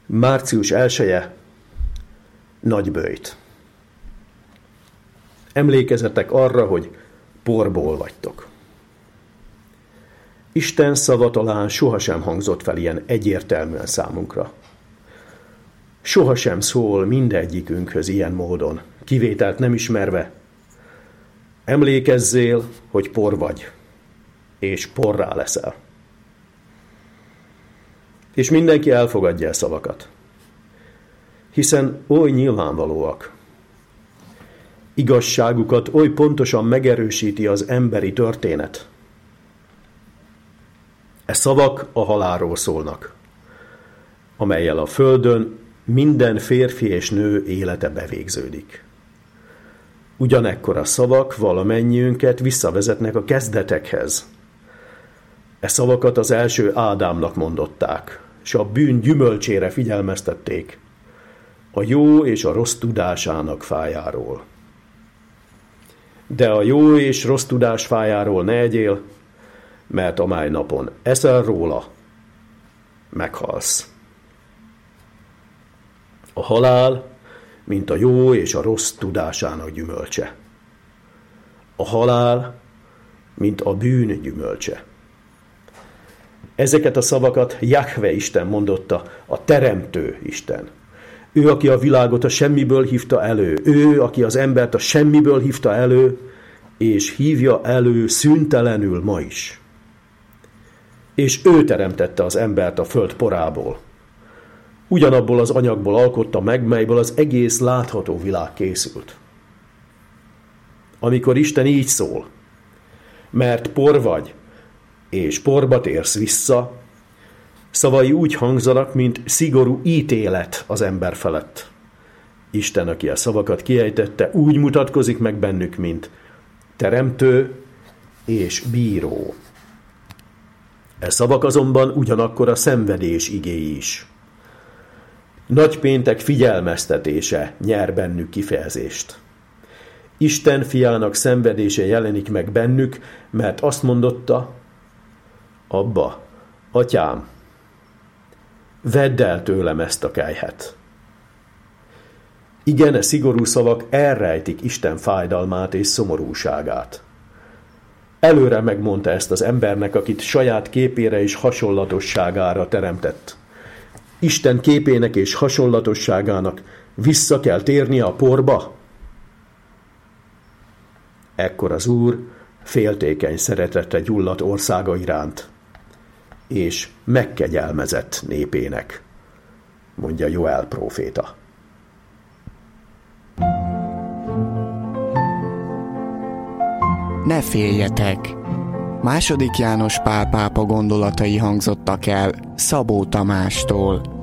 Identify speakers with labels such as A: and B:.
A: Március 1-e, Nagyböjt. Emlékezzetek arra, hogy porból vagytok. Isten szava talán sohasem hangzott fel ilyen egyértelműen számunkra. Sohasem szól mindegyikünkhöz ilyen módon, kivételt nem ismerve. Emlékezzél, hogy por vagy, és porrá leszel. És mindenki elfogadja a szavakat, hiszen oly nyilvánvalóak. Igazságukat oly pontosan megerősíti az emberi történet. E szavak a halálról szólnak, amellyel a földön minden férfi és nő élete bevégződik. Ugyanekkor a szavak valamennyiünket visszavezetnek a kezdetekhez. E szavakat az első Ádámnak mondották, és a bűn gyümölcsére figyelmeztették, a jó és a rossz tudásának fájáról. De a jó és rossz tudás fájáról ne egyél, mert amely napon eszel róla, meghalsz. A halál, mint a jó és a rossz tudásának gyümölcse. A halál, mint a bűn gyümölcse. Ezeket a szavakat Jahve Isten mondotta, a teremtő Isten. Ő, aki a világot a semmiből hívta elő. Ő, aki az embert a semmiből hívta elő, és hívja elő szüntelenül ma is. És ő teremtette az embert a föld porából. Ugyanabból az anyagból alkotta meg, melyből az egész látható világ készült. Amikor Isten így szól, mert por vagy, és porba térsz vissza, szavai úgy hangzanak, mint szigorú ítélet az ember felett. Isten, aki a szavakat kiejtette, úgy mutatkozik meg bennük, mint teremtő és bíró. E szavak azonban ugyanakkor a szenvedés igéi is. Nagypéntek figyelmeztetése nyer bennük kifejezést. Isten fiának szenvedése jelenik meg bennük, mert azt mondotta, Abba, atyám, vedd el tőlem ezt a kelyhet. Igen, a szigorú szavak elrejtik Isten fájdalmát és szomorúságát. Előre megmondta ezt az embernek, akit saját képére és hasonlatosságára teremtett. Isten képének és hasonlatosságának vissza kell térnie a porba? Ekkor az Úr féltékeny szeretetre gyulladt országa iránt, és megkegyelmezett népének, mondja Joel próféta.
B: Ne féljetek! II. János Pál pápa gondolatai hangzottak el Szabó Tamástól.